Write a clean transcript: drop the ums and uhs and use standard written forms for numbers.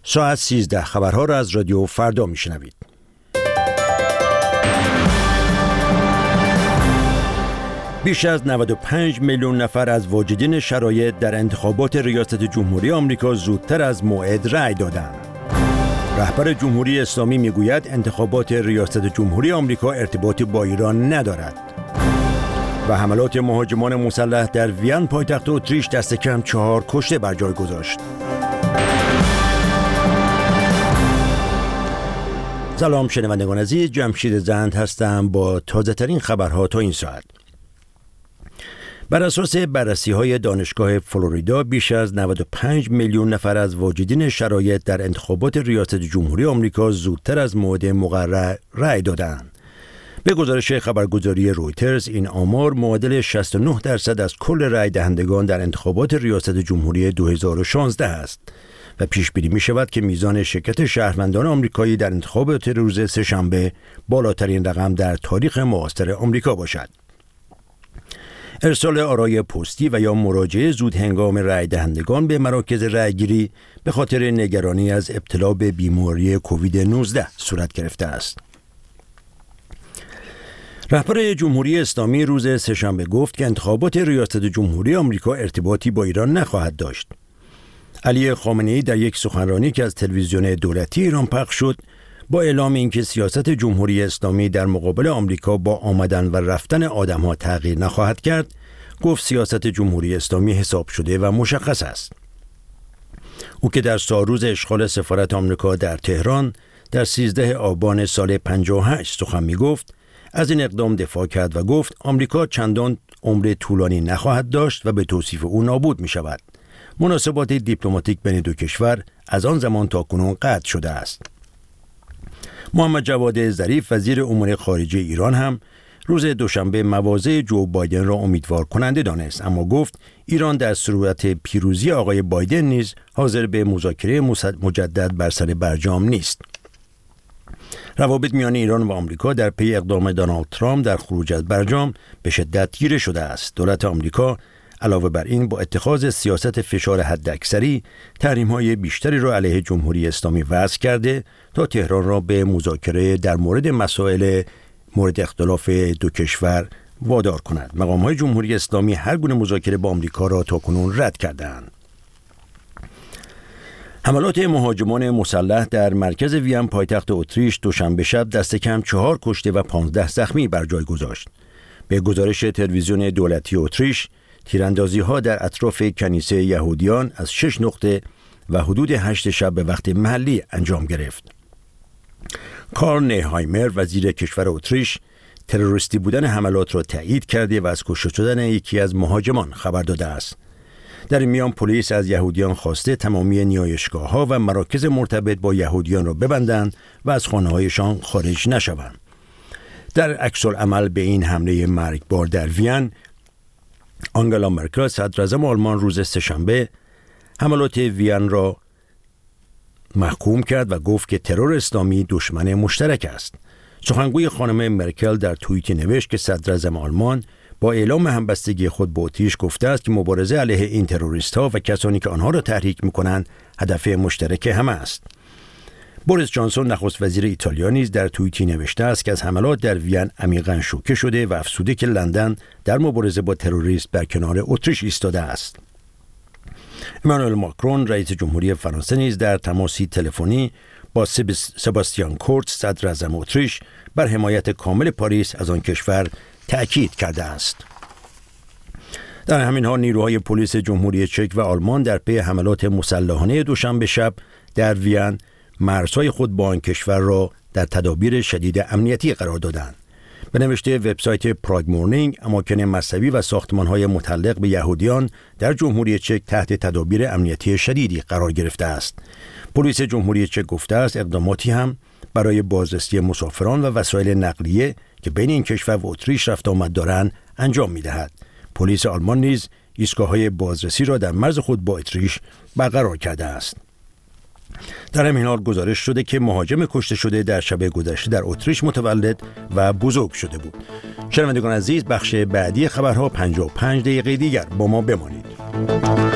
ساعت 13 خبرها را از رادیو فردا میشنوید. بیش از 95 میلیون نفر از واجدین شرایط در انتخابات ریاست جمهوری آمریکا زودتر از موعد رأی دادند. رهبر جمهوری اسلامی میگوید انتخابات ریاست جمهوری آمریکا ارتباطی با ایران ندارد. و حملات مهاجمان مسلح در وین پایتخت اتریش دست کم 4 کشته بر جای گذاشت. سلام شنوندگان عزیز، جمشید زند هستم با تازه ترین خبرها تا این ساعت. بر اساس بررسی‌های دانشگاه فلوریدا بیش از 95 میلیون نفر از واجدین شرایط در انتخابات ریاست جمهوری آمریکا زودتر از موعد مقرر رأی دادند. به گزارش خبرگزاری رویترز این آمار معادل 69% از کل رأی دهندگان در انتخابات ریاست جمهوری 2016 است و پیش بینی می شود که میزان شرکت شهروندان آمریکایی در انتخابات روز سه‌شنبه بالاترین رقم در تاریخ معاصر آمریکا باشد. ارسال آرای پستی و یا مراجعه زود هنگام رأی دهندگان به مراکز رأیگیری به خاطر نگرانی از ابتلا به بیماری کووید 19 صورت گرفته است. رهبر جمهوری اسلامی روز سه‌شنبه گفت که انتخابات ریاست جمهوری آمریکا ارتباطی با ایران نخواهد داشت. علی خامنه‌ای در یک سخنرانی که از تلویزیون دولتی ایران پخش شد با اعلام اینکه سیاست جمهوری اسلامی در مقابل آمریکا با آمدن و رفتن آدم‌ها تغییر نخواهد کرد، گفت سیاست جمهوری اسلامی حساب شده و مشخص است. او که در سالروز اشغال سفارت آمریکا در تهران در 13 آبان سال 58 سخن می‌گفت، از این اقدام دفاع کرد و گفت آمریکا چندان عمر طولانی نخواهد داشت و به توصیف او نابود می‌شود. مناسبات دیپلماتیک بین دو کشور از آن زمان تا کنون قطع شده است. محمد جواد ظریف وزیر امور خارجه ایران هم روز دوشنبه مواضع جو بایدن را امیدوار کننده دانست، اما گفت ایران در صورت پیروزی آقای بایدن نیز حاضر به مذاکره مجدد بر سر برجام نیست. روابط میان ایران و آمریکا در پی اقدام دونالد ترامپ در خروج از برجام به شدت تیره شده است. دولت آمریکا علاوه بر این با اتخاذ سیاست فشار حداکثری تحریم‌های بیشتری را علیه جمهوری اسلامی وضع کرده تا تهران را به مذاکره در مورد مسائل مورد اختلاف دو کشور وادار کند. مقام‌های جمهوری اسلامی هر گونه مذاکره با آمریکا را تاکنون رد کردند. حملات مهاجمان مسلح در مرکز وین پایتخت اتریش دوشنبه شب دست کم 4 کشته و 15 زخمی بر جای گذاشت. به گزارش تلویزیون دولتی اتریش، تیراندازی‌ها در اطراف کنیسه یهودیان از 6 نقطه و حدود 8 شب به وقت محلی انجام گرفت. کارل نیهایمر وزیر کشور اتریش تروریستی بودن حملات را تایید کرده و از کشته شدن یکی از مهاجمان خبر داده است. در این میان پلیس از یهودیان خواسته تمامی نیایشگاه‌ها و مراکز مرتبط با یهودیان را ببندند و از خانه‌هایشان خارج نشوند. در عکس العمل به این حمله مرگبار در وین، آنگلا مرکل صدراعظم آلمان روز سه‌شنبه حملات وین را محکوم کرد و گفت که ترور اسلامی دشمن مشترک است. سخنگوی خانم مرکل در توییتی نوشت که صدراعظم آلمان با اعلام همبستگی خود با اتریش گفته است که مبارزه علیه این تروریست‌ها و کسانی که آنها را تحریک می‌کنند هدف مشترک همه است. بوریس جانسون نخست وزیر ایتالیا نیز در توییتی نوشته است که از حملات در وین عمیقاً شوکه شده و افسوده که لندن در مبارزه با تروریسم بر کنار اتریش ایستاده است. امانوئل ماکرون رئیس جمهوری فرانسه نیز در تماسی تلفنی با سباستیان کورتز صدراعظم اتریش بر حمایت کامل پاریس از آن کشور تأکید کرده است. در همین حال نیروهای پلیس جمهوری چک و آلمان در پی حملات مسلحانه دوشنبه شب در وین مرزهای خود با آن کشور را در تدابیر شدید امنیتی قرار دادند. به نوشته وبسایت پراگ مورنینگ، اماکن مذهبی و ساختمان‌های متعلق به یهودیان در جمهوری چک تحت تدابیر امنیتی شدیدی قرار گرفته است. پلیس جمهوری چک گفته است اقداماتی هم برای بازرسی مسافران و وسایل نقلیه که بین این کشور و اتریش رفت آمد دارند انجام می‌دهد. پلیس آلمان نیز ایستگاه‌های بازرسی را در مرز خود با اتریش برقرار کرده است. در همین حال گزارش شده که مهاجم کشته شده در شب گذشته در اتریش متولد و بزرگ شده بود. شنوندگان عزیز، بخش بعدی خبرها 55 دقیقه دیگر با ما بمانید.